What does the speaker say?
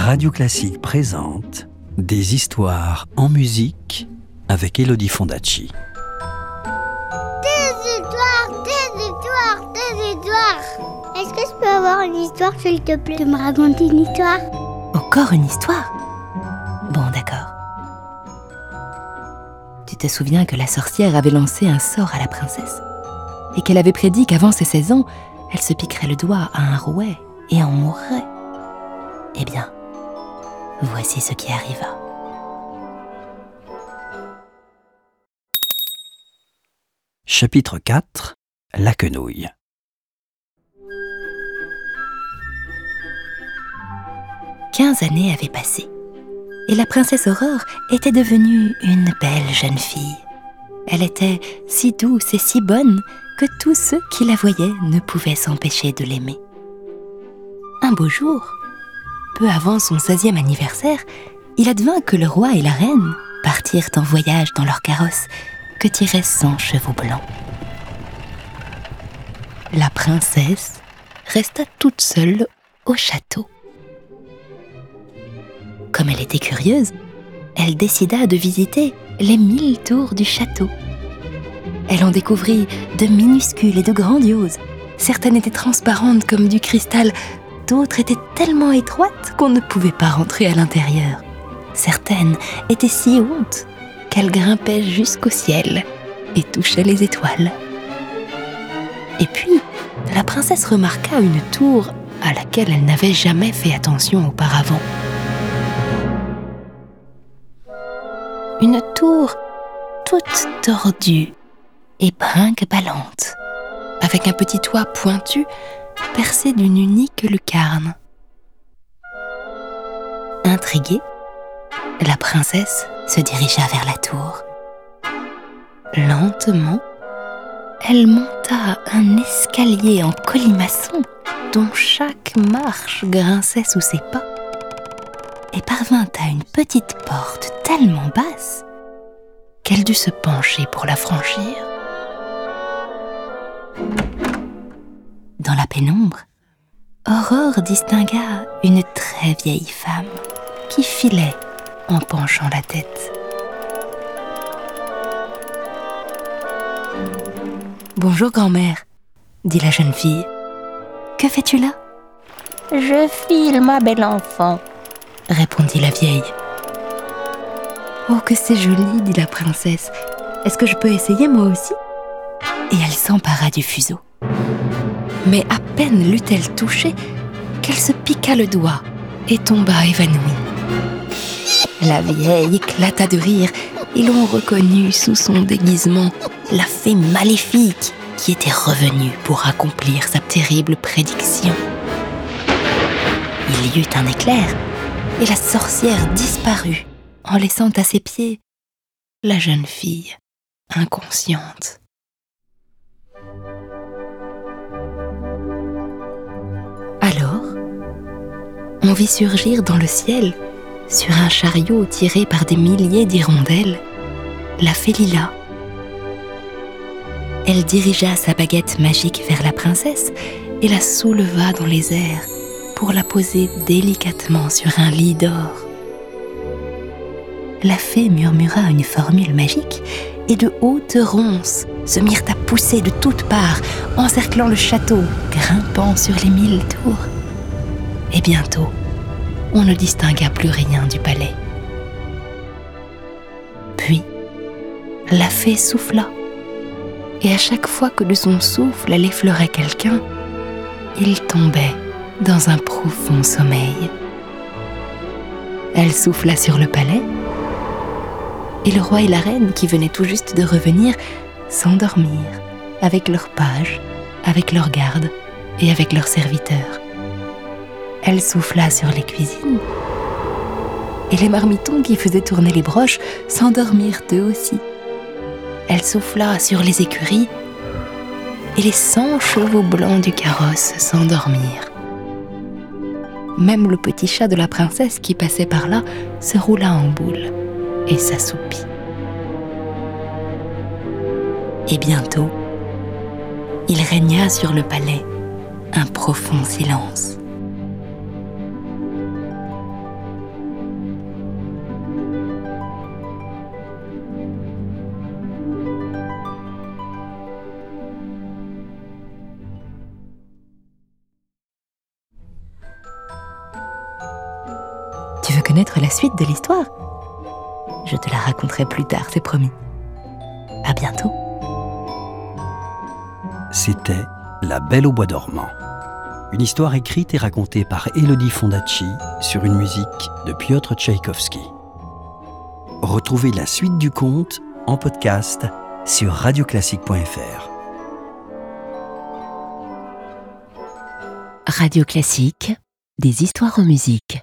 Radio Classique présente des histoires en musique avec Elodie Fondacci. Des histoires. Est-ce que je peux avoir une histoire, s'il te plaît, de me raconter une histoire? Encore une histoire? Bon, d'accord. Tu te souviens que la sorcière avait lancé un sort à la princesse et qu'elle avait prédit qu'avant ses 16 ans, elle se piquerait le doigt à un rouet et en mourrait. Eh bien, voici ce qui arriva. Chapitre 4. La quenouille. « 15 années avaient passé, et la princesse Aurore était devenue une belle jeune fille. Elle était si douce et si bonne que tous ceux qui la voyaient ne pouvaient s'empêcher de l'aimer. Un beau jour, peu avant son 16e anniversaire, il advint que le roi et la reine partirent en voyage dans leur carrosse que tiraient 100 chevaux blancs. La princesse resta toute seule au château. Comme elle était curieuse, elle décida de visiter les 1000 tours du château. Elle en découvrit de minuscules et de grandioses. Certaines étaient transparentes comme du cristal, d'autres étaient tellement étroites qu'on ne pouvait pas rentrer à l'intérieur. Certaines étaient si hautes qu'elles grimpaient jusqu'au ciel et touchaient les étoiles. Et puis, la princesse remarqua une tour à laquelle elle n'avait jamais fait attention auparavant. Une tour toute tordue et brinque-ballante, avec un petit toit pointu percé d'une unique lucarne. Intriguée, la princesse se dirigea vers la tour. Lentement, elle monta un escalier en colimaçon dont chaque marche grinçait sous ses pas et parvint à une petite porte tellement basse qu'elle dut se pencher pour la franchir. Dans la pénombre, Aurore distingua une très vieille femme qui filait en penchant la tête. « Bonjour grand-mère, » dit la jeune fille. « Que fais-tu là ?»« Je file, ma belle enfant, » répondit la vieille. « Oh, que c'est joli, » dit la princesse. « Est-ce que je peux essayer moi aussi ?» Et elle s'empara du fuseau. Mais à peine l'eut-elle touché qu'elle se piqua le doigt et tomba évanouie. La vieille éclata de rire et l'on reconnut sous son déguisement la fée maléfique qui était revenue pour accomplir sa terrible prédiction. Il y eut un éclair et la sorcière disparut en laissant à ses pieds la jeune fille inconsciente. Alors, on vit surgir dans le ciel, sur un chariot tiré par des milliers d'hirondelles, la fée Lila. Elle dirigea sa baguette magique vers la princesse et la souleva dans les airs pour la poser délicatement sur un lit d'or. La fée murmura une formule magique et de hautes ronces se mirent à pousser de toutes parts, encerclant le château, grimpant sur les 1000 tours. Et bientôt, on ne distingua plus rien du palais. Puis, la fée souffla, et à chaque fois que de son souffle elle effleurait quelqu'un, il tombait dans un profond sommeil. Elle souffla sur le palais, et le roi et la reine, qui venaient tout juste de revenir, s'endormirent avec leurs pages, avec leurs gardes et avec leurs serviteurs. Elle souffla sur les cuisines, et les marmitons qui faisaient tourner les broches s'endormirent eux aussi. Elle souffla sur les écuries, et les 100 chevaux blancs du carrosse s'endormirent. Même le petit chat de la princesse qui passait par là se roula en boule et s'assoupit. Et bientôt, il régna sur le palais un profond silence. connaître la suite de l'histoire. Je te la raconterai plus tard, c'est promis. À bientôt. C'était La Belle au bois dormant. Une histoire écrite et racontée par Élodie Fondacci sur une musique de Piotr Tchaïkovski. Retrouvez la suite du conte en podcast sur radioclassique.fr. Radio Classique, des histoires en musique.